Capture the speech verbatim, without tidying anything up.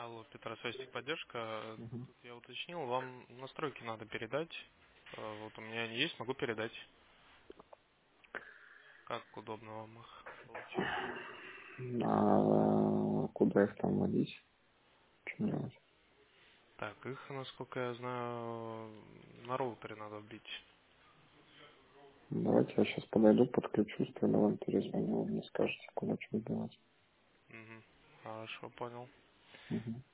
Алло, Петра, связь техподдержка. Мгм. Тут я уточнил, вам настройки надо передать. Э, Вот у меня они есть, могу передать. Как удобно вам их получить? А куда их там вводить? Что делать? Так, их, насколько я знаю, на роутере надо вбить. Давайте я сейчас подойду, подключусь, тогда вам перезвоню, вы мне скажете, куда что делать. Угу. Хорошо, понял. Мгм.